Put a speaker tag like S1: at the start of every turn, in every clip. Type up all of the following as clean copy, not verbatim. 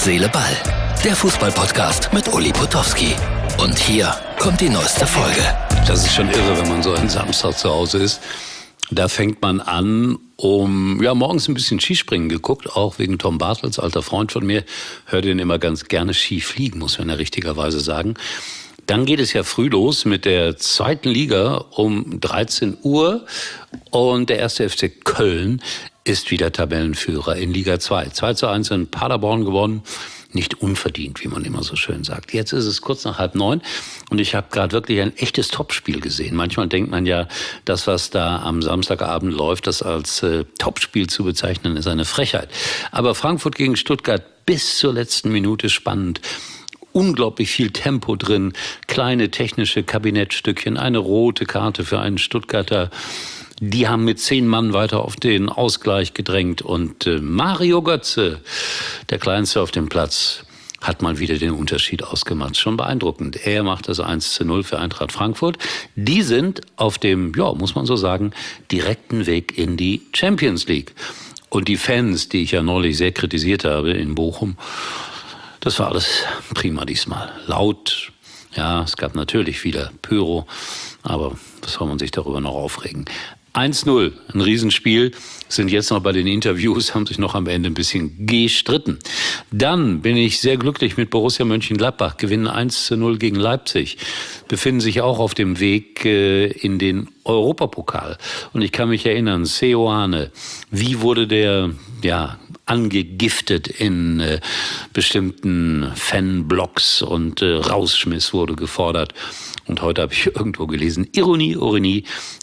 S1: Seele, Ball. Der Fußball-Podcast mit Uli Potowski. Und hier kommt die neueste Folge.
S2: Das ist schon irre, wenn man so einen Samstag zu Hause ist. Da fängt man an, morgens ein bisschen Skispringen geguckt, auch wegen Tom Bartels, alter Freund von mir. Hört ihn immer ganz gerne Ski fliegen, muss man ja richtigerweise sagen. Dann geht es ja früh los mit der zweiten Liga um 13 Uhr und der 1. FC Köln ist wieder Tabellenführer in Liga 2. 2:1 in Paderborn gewonnen. Nicht unverdient, wie man immer so schön sagt. Jetzt ist es kurz nach 8:30 und ich habe gerade wirklich ein echtes Topspiel gesehen. Manchmal denkt man ja, das, was da am Samstagabend läuft, das als Topspiel zu bezeichnen, ist eine Frechheit. Aber Frankfurt gegen Stuttgart bis zur letzten Minute spannend. Unglaublich viel Tempo drin, kleine technische Kabinettstückchen, eine rote Karte für einen Stuttgarter. Die haben mit 10 Mann weiter auf den Ausgleich gedrängt und Mario Götze, der Kleinste auf dem Platz, hat mal wieder den Unterschied ausgemacht. Schon beeindruckend. Er macht das 1:0 für Eintracht Frankfurt. Die sind auf dem, muss man so sagen, direkten Weg in die Champions League. Und die Fans, die ich ja neulich sehr kritisiert habe in Bochum, das war alles prima diesmal. Laut, es gab natürlich wieder Pyro, aber was soll man sich darüber noch aufregen? 1:0, ein Riesenspiel, sind jetzt noch bei den Interviews, haben sich noch am Ende ein bisschen gestritten. Dann bin ich sehr glücklich mit Borussia Mönchengladbach, gewinnen 1:0 gegen Leipzig, befinden sich auch auf dem Weg in den Europapokal. Und ich kann mich erinnern, Seoane, wie wurde der, angegiftet in bestimmten Fanblogs und Rausschmiss wurde gefordert. Und heute habe ich irgendwo gelesen, Ironie,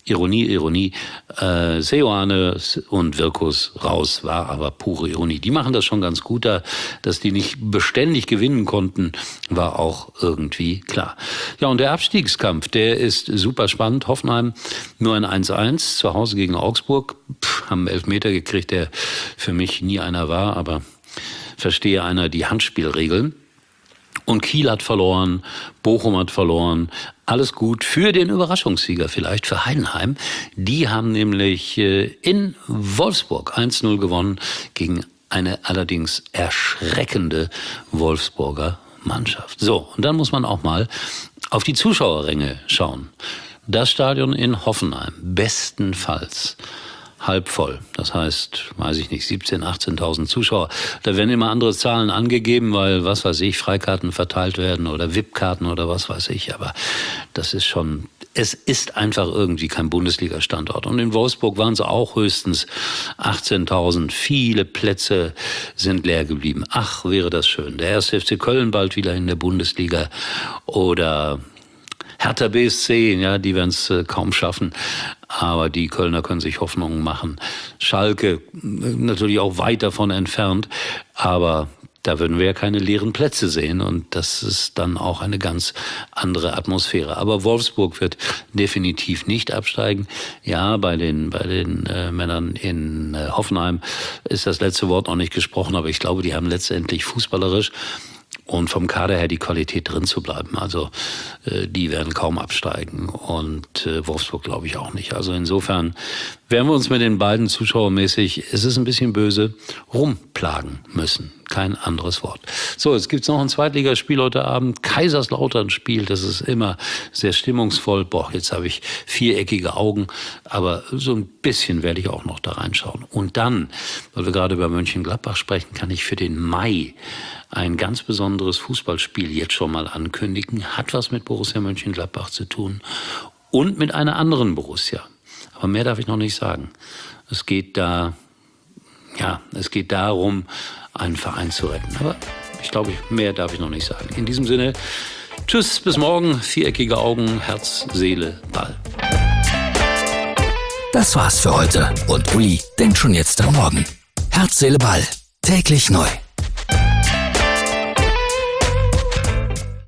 S2: Seoane und Wirkus raus, war aber pure Ironie. Die machen das schon ganz gut da, dass die nicht beständig gewinnen konnten, war auch irgendwie klar. Ja, und der Abstiegskampf, der ist super spannend. Hoffenheim nur ein 1:1 zu Hause gegen Augsburg, haben 11 Meter gekriegt, der für mich nie einer war, aber verstehe einer die Handspielregeln. Und Kiel hat verloren, Bochum hat verloren. Alles gut für den Überraschungssieger vielleicht, für Heidenheim. Die haben nämlich in Wolfsburg 1:0 gewonnen gegen eine allerdings erschreckende Wolfsburger Mannschaft. So, und dann muss man auch mal auf die Zuschauerränge schauen. Das Stadion in Hoffenheim, bestenfalls halb voll. Das heißt, 17.000, 18.000 Zuschauer. Da werden immer andere Zahlen angegeben, weil, Freikarten verteilt werden oder VIP-Karten oder was weiß ich. Aber das ist schon, es ist einfach irgendwie kein Bundesliga-Standort. Und in Wolfsburg waren es auch höchstens 18.000. Viele Plätze sind leer geblieben. Ach, wäre das schön. Der 1. FC Köln bald wieder in der Bundesliga oder Hertha BSC, die werden es kaum schaffen, aber die Kölner können sich Hoffnungen machen. Schalke natürlich auch weit davon entfernt, aber da würden wir ja keine leeren Plätze sehen und das ist dann auch eine ganz andere Atmosphäre. Aber Wolfsburg wird definitiv nicht absteigen. Ja, bei den Männern in Hoffenheim ist das letzte Wort noch nicht gesprochen, aber ich glaube, die haben letztendlich fußballerisch und vom Kader her die Qualität drin zu bleiben. Also die werden kaum absteigen und Wolfsburg glaube ich auch nicht. Also insofern werden wir uns mit den beiden zuschauermäßig, es ist ein bisschen böse, rumplagen müssen. Kein anderes Wort. So, jetzt gibt's noch ein Zweitligaspiel heute Abend. Kaiserslautern spielt, das ist immer sehr stimmungsvoll. Jetzt habe ich viereckige Augen, aber so ein bisschen werde ich auch noch da reinschauen. Und dann, weil wir gerade über Mönchengladbach sprechen, kann ich für den Mai ein ganz besonderes Fußballspiel jetzt schon mal ankündigen. Hat was mit Borussia Mönchengladbach zu tun und mit einer anderen Borussia. Aber mehr darf ich noch nicht sagen. Es geht darum, einen Verein zu retten. Aber ich glaube, mehr darf ich noch nicht sagen. In diesem Sinne, tschüss, bis morgen. Viereckige Augen, Herz, Seele, Ball.
S1: Das war's für heute. Und Uli denkt schon jetzt am Morgen. Herz, Seele, Ball. Täglich neu.